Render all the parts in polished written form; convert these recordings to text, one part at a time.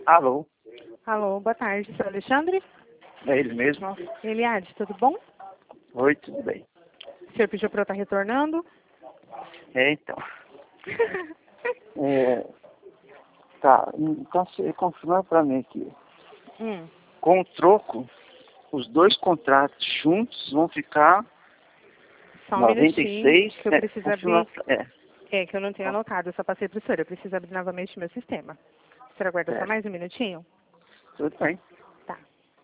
Alô, Alô, boa tarde, seu Alexandre? é ele mesmo? Eliade, tudo bom? Oi, tudo bem? O senhor pediu para eu estar retornando? Então. Tá, então você confirma para mim aqui. Com o troco, os dois contratos juntos vão ficar Só um 96, minutinho, que eu preciso confirma, abrir. Que eu não tenho anotado, eu só passei para o senhor. Eu preciso abrir novamente meu sistema. O senhor aguarda só mais um minutinho? tudo bem. Tá.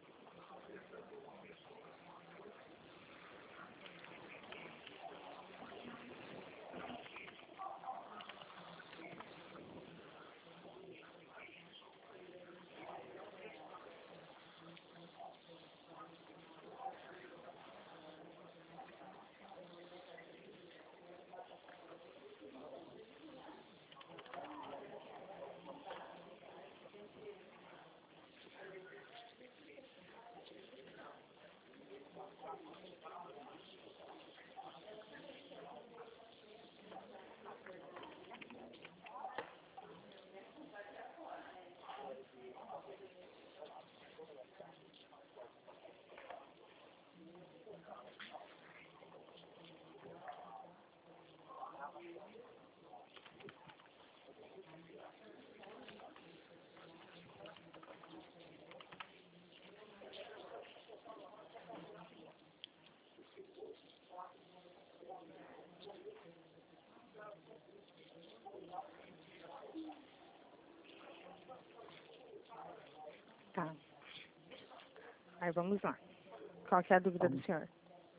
Tá. Aí vamos lá. Qual que é a dúvida do senhor?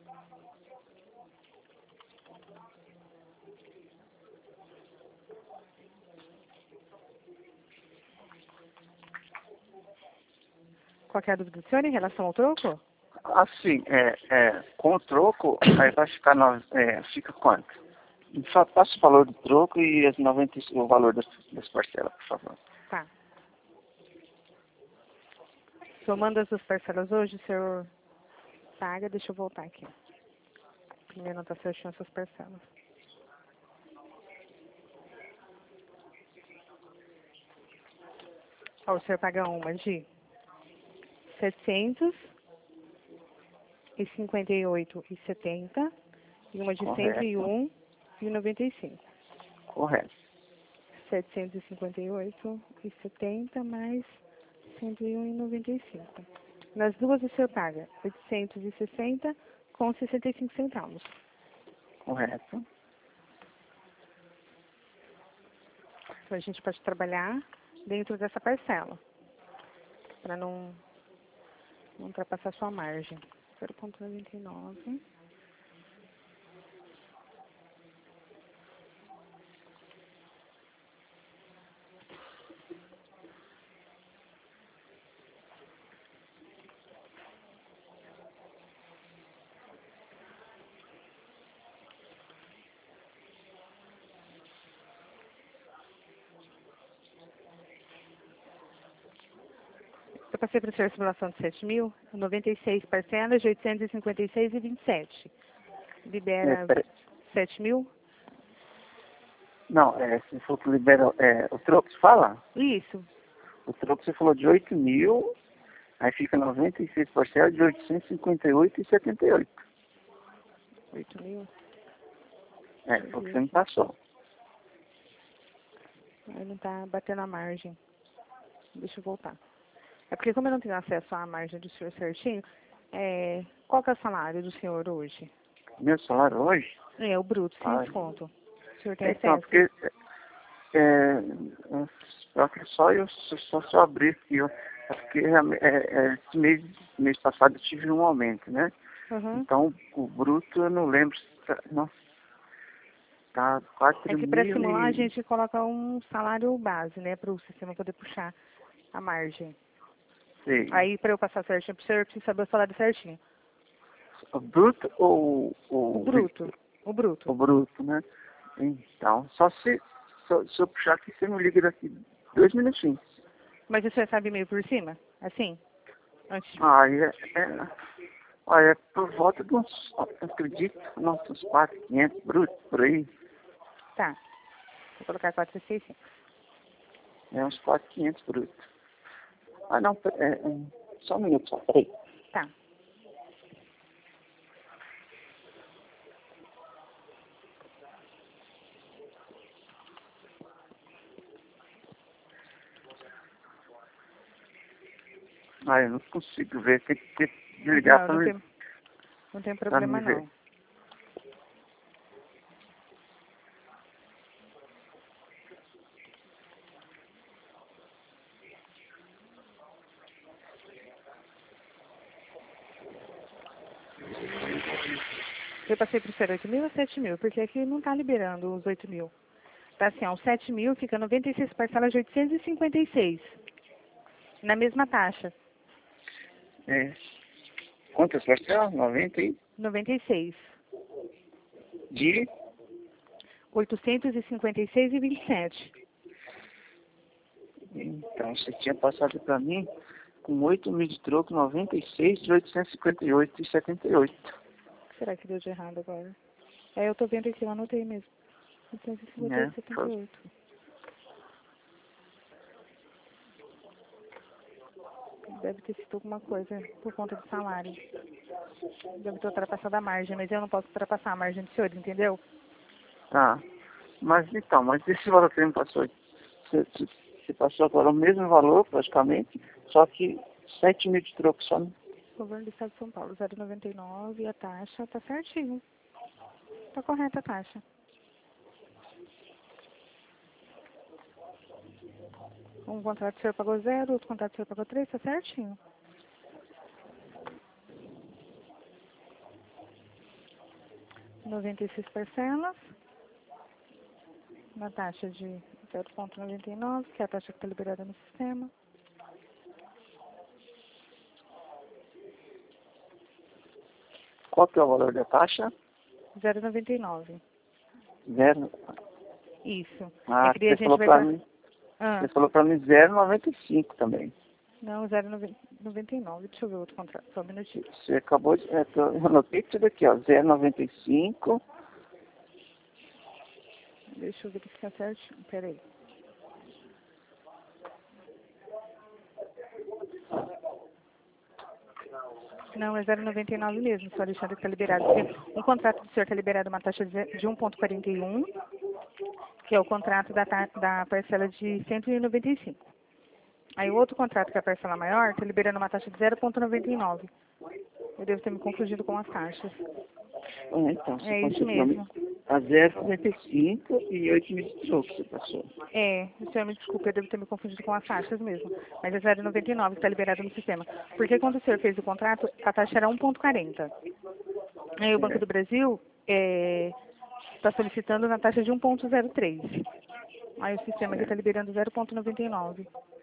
Qual que é a dúvida do senhor em relação ao troco? Assim, com o troco, aí vai ficar, fica quanto? Só passa o valor do troco e as 90, o valor das parcelas, por favor. Tá. Somando as duas parcelas hoje, o senhor paga. Deixa eu voltar aqui. Primeiro não está certinho essas parcelas. Ó, o senhor paga uma de 758,70 e uma de Correto. 101,95. Correto. 758,70 mais 101,95. Nas duas o senhor paga 860 com 65 centavos. Correto. Então a gente pode trabalhar dentro dessa parcela, para não ultrapassar sua margem. 0,99. Eu passei para o senhor a simulação de 7 mil, 96 parcelas de 856,27. Libera Peraí. 7 mil? Não, se for que libera, o troco, você fala? Isso. O troco você falou de 8 mil, aí fica 96 parcelas de 858,78. 8 mil? Foi o que você me passou. Aí não está batendo a margem. Deixa eu voltar. É porque como eu não tenho acesso à margem do senhor certinho, qual que é o salário do senhor hoje? Meu salário hoje? O bruto, sem Ai. desconto. O senhor tem Então, acesso? porque só eu só abrir aqui, ó. É porque esse mês passado eu tive um aumento, né? Uhum. Então, o bruto eu não lembro se nossa, tá 4 É que para mil simular a e... gente coloca um salário base, né? Para o sistema poder puxar a margem. Sei. Aí para eu passar certinho pro senhor, eu preciso saber o salário certinho. O bruto ou O bruto. O bruto. o bruto, né? Então, só se eu puxar aqui, você me liga daqui 2 minutinhos. Mas o senhor sabe meio por cima? Assim? Antes de... Aí olha, por volta de uns, acredito, uns 4.500 brutos, por aí. Tá. Vou colocar 465. Uns 4.500 brutos. Ah, não, só um minuto, só, peraí. Tá. Ah, eu não consigo ver, tem que desligar para me Não tem problema ver. não. Eu passei para o ser 8.000 ou 7.000, porque aqui não está liberando os 8.000. Tá assim, ó, os 7.000 fica 96 parcelas de 856. Na mesma taxa. É. Quantas parcelas? 90 e 96. de 856,27. Então, você tinha passado para mim com 8.000 de troco, 96 de 858,78. Será que deu de errado agora? Eu tô vendo aqui, eu anotei mesmo. Né? 858,78. Deve ter sido alguma coisa por conta do salário. Deve ter ultrapassado a margem, mas eu não posso ultrapassar a margem do senhor, entendeu? Tá. Mas então, esse valor que você me passou, você passou agora o mesmo valor praticamente, só que 7.000 de troco só. Governo do Estado de São Paulo, 0,99 e a taxa tá certinho. Tá correta a taxa. Um contrato o senhor pagou 0, outro contrato o senhor pagou 3, tá certinho. R$96 parcelas, na taxa de 0,99, que é a taxa que está liberada no sistema. Qual que é o valor da taxa? 0,99. Zero. Isso. Ah, Que daí a você gente falou vai... para mim. Ah, Você falou para mim 0,95 também. não, 0,99. Deixa eu ver outro contrato, só um minutinho. Você acabou de... eu anotei tudo aqui, ó. 0,95. Deixa eu ver que fica certinho. Pera aí. Não, é 0,99 mesmo, só Alexandre que está liberado. Porque um contrato do senhor está liberado uma taxa de 1,41, que é o contrato da parcela de 195. Aí o outro contrato, que é a parcela maior, está liberando uma taxa de 0,99. Eu devo ter me confundido com as taxas. Então, você É isso passou para mim mesmo. a 0,95 e 8.000 de troco você passou. O senhor me desculpe, eu devo ter me confundido com as taxas mesmo. Mas é 0,99 que está liberado no sistema. Porque quando o senhor fez o contrato, a taxa era 1,40. Aí o Banco do Brasil está solicitando na taxa de 1,03. Aí o sistema aqui está liberando 0,99.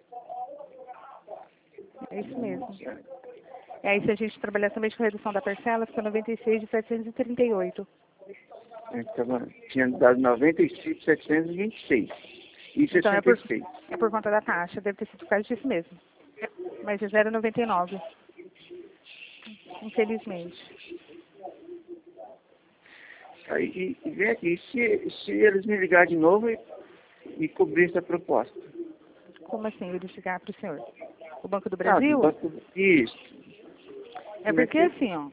É isso mesmo. E aí se a gente trabalhar somente com a redução da parcela, fica 96 de 738. Então, tinha dado 95.726. E Então 66. é por conta da taxa, deve ter sido por causa disso mesmo. Mas é 0,99. Infelizmente. Aí, e vem aqui, se eles me ligarem de novo e cobrir essa proposta? Como assim, eles ligar para o senhor? O Banco do Ah, do Brasil? banco... Isso. É porque assim, ó,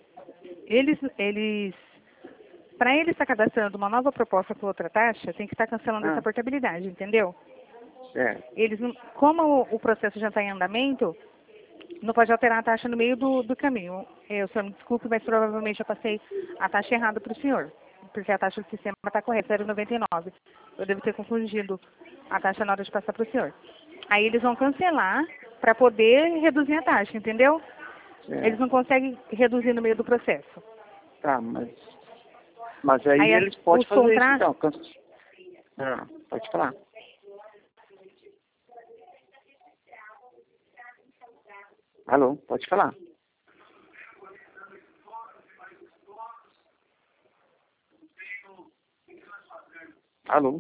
para eles estar cadastrando uma nova proposta com outra taxa, tem que estar cancelando essa portabilidade, entendeu? Certo. Eles não, como o processo já está em andamento, não pode alterar a taxa no meio do caminho. O senhor me desculpe, mas provavelmente eu passei a taxa errada para o senhor, porque a taxa do sistema está correta, 0,99. Eu devo ter confundido a taxa na hora de passar para o senhor. Aí eles vão cancelar para poder reduzir a taxa, entendeu? Certo. Eles não conseguem reduzir no meio do processo. Tá, mas aí eles podem os fazer contratos, isso, então. Pode falar. Alô, pode falar. Alô.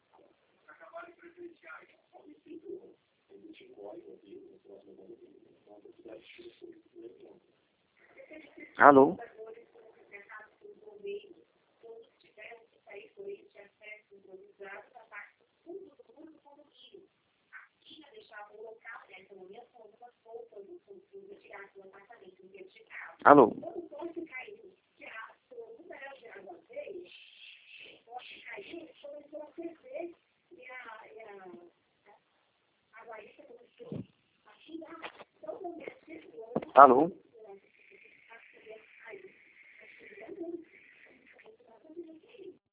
Alô. Alô? Alô?